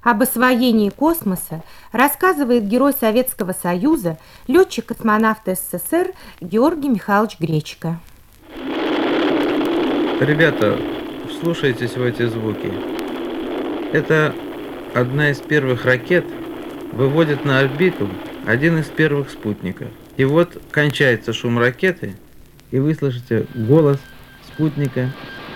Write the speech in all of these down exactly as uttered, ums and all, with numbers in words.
Об освоении космоса рассказывает герой Советского Союза, летчик-космонавт СССР Георгий Михайлович Гречко. Ребята, вслушайтесь в эти звуки. Это одна из первых ракет выводит на орбиту один из первых спутников. И вот кончается шум ракеты, и вы слышите голос спутника.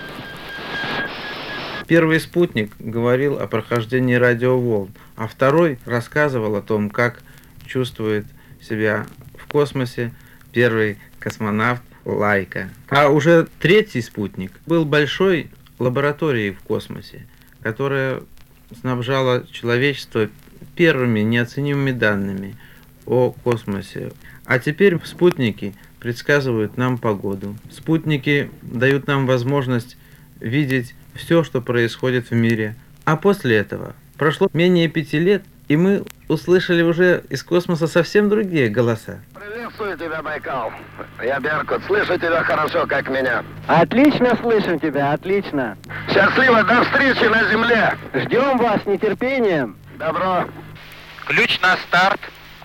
Первый спутник говорил о прохождении радиоволн, а второй рассказывал о том, как чувствует себя в космосе первый космонавт Лайка. А уже третий спутник был большой лабораторией в космосе, которая снабжала человечество первыми неоценимыми данными о космосе. А теперь спутники предсказывают нам погоду. Спутники дают нам возможность видеть все, что происходит в мире. А после этого прошло менее пяти лет, и мы услышали уже из космоса совсем другие голоса. Приветствую тебя, Байкал. Я Беркут. Слышу тебя хорошо, как меня. Отлично слышим тебя, отлично. Счастливо, до встречи на Земле. Ждем вас с нетерпением. Добро. Ключ на старт.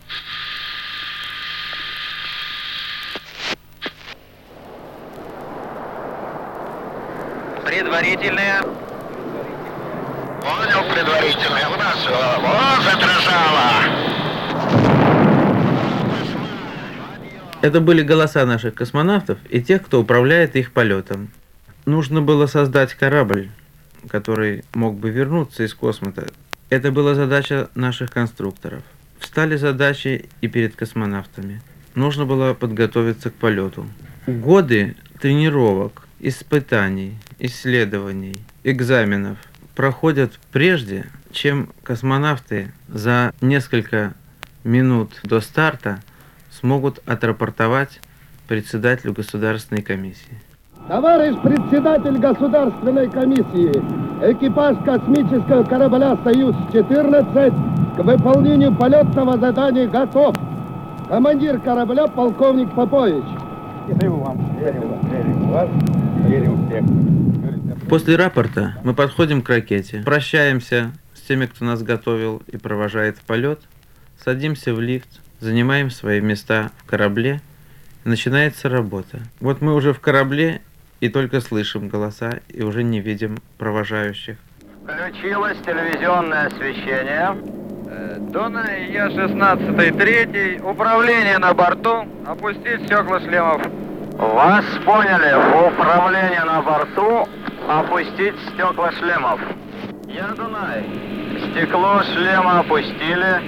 Предварительные. Понял, предварительные. У нас о, задрожало. Это были голоса наших космонавтов и тех, кто управляет их полетом. Нужно было создать корабль, который мог бы вернуться из космоса. Это была задача наших конструкторов. Встали задачи и перед космонавтами. Нужно было подготовиться к полету. Годы тренировок, испытаний, исследований, экзаменов проходят прежде, чем космонавты за несколько минут до старта смогут отрапортовать председателю Государственной комиссии. Товарищ председатель Государственной комиссии, экипаж космического корабля «Союз-четырнадцать» к выполнению полетного задания готов. Командир корабля полковник Попович. После рапорта мы подходим к ракете, прощаемся с теми, кто нас готовил и провожает в полет, садимся в лифт, занимаем свои места в корабле, и начинается работа. Вот мы уже в корабле и только слышим голоса, и уже не видим провожающих. Включилось телевизионное освещение. Дунай Я шестнадцать третий. Управление на борту. Опустить стекла шлемов. Вас поняли. Управление на борту. Опустить стекла шлемов. Я Дунай. Стекло шлема опустили.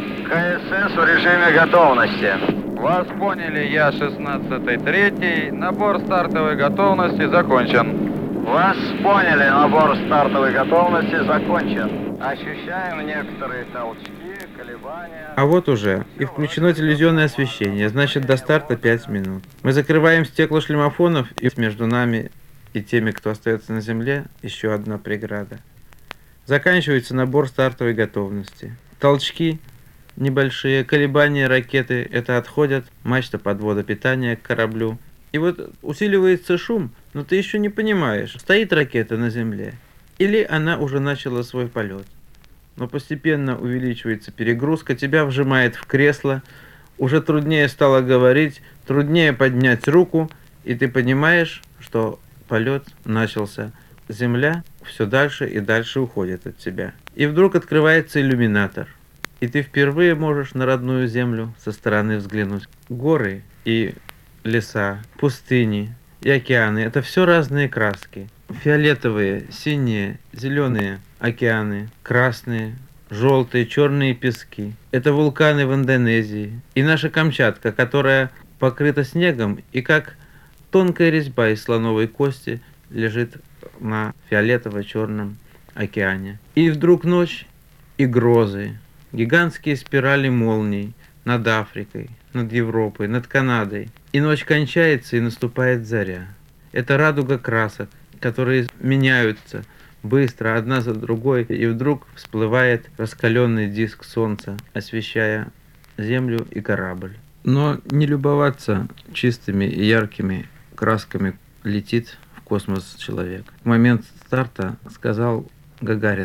КСС в режиме готовности. Вас поняли, Я шестнадцать третий. Набор стартовой готовности закончен. Вас поняли, набор стартовой готовности закончен. Ощущаем некоторые толчки, колебания. А вот уже и включено телевизионное освещение, значит до старта пять минут. Мы закрываем стекла шлемофонов, и между нами и теми, кто остается на земле, еще одна преграда. Заканчивается набор стартовой готовности. Толчки небольшие, колебания ракеты, это отходят, мачта подвода питания к кораблю. И вот усиливается шум, но ты еще не понимаешь, стоит ракета на земле или она уже начала свой полет. Но постепенно увеличивается перегрузка, тебя вжимает в кресло, уже труднее стало говорить, труднее поднять руку, и ты понимаешь, что полет начался. Земля все дальше и дальше уходит от тебя. И вдруг открывается иллюминатор. И ты впервые можешь на родную землю со стороны взглянуть. Горы и леса, пустыни и океаны – это все разные краски. Фиолетовые, синие, зеленые океаны, красные, желтые, черные пески. Это вулканы в Индонезии. И наша Камчатка, которая покрыта снегом и как тонкая резьба из слоновой кости лежит на фиолетово-черном океане. И вдруг ночь и грозы. Гигантские спирали молний над Африкой, над Европой, над Канадой. И ночь кончается, и наступает заря. Это радуга красок, которые меняются быстро, одна за другой, и вдруг всплывает раскаленный диск солнца, освещая землю и корабль. Но не любоваться чистыми и яркими красками летит в космос человек. В момент старта сказал Гагарин: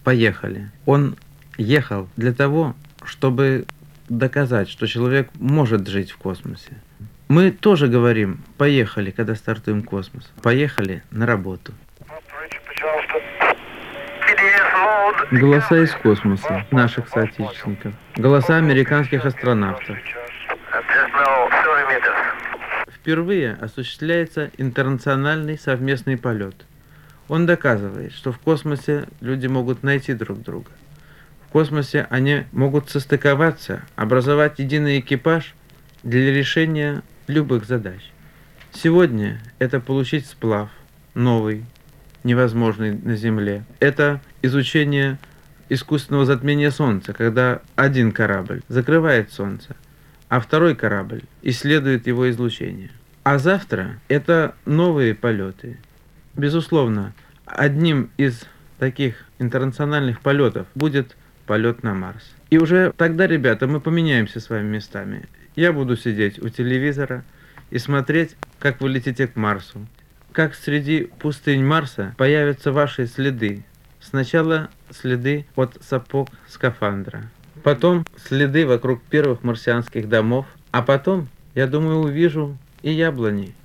«Поехали». Он ехал для того, чтобы доказать, что человек может жить в космосе. Мы тоже говорим «поехали», когда стартуем космос. Поехали на работу. Голоса из космоса, наших соотечественников. Голоса американских астронавтов. Впервые осуществляется интернациональный совместный полет. Он доказывает, что в космосе люди могут найти друг друга. В космосе они могут состыковаться, образовать единый экипаж для решения любых задач. Сегодня это получить сплав, новый, невозможный на Земле. Это изучение искусственного затмения Солнца, когда один корабль закрывает Солнце, а второй корабль исследует его излучение. А завтра это новые полеты. Безусловно, одним из таких интернациональных полетов будет полет на Марс. И уже тогда, ребята, мы поменяемся с вами местами. Я буду сидеть у телевизора и смотреть, как вы летите к Марсу. Как среди пустынь Марса появятся ваши следы. Сначала следы от сапог скафандра, потом следы вокруг первых марсианских домов, а потом, я думаю, увижу и яблони.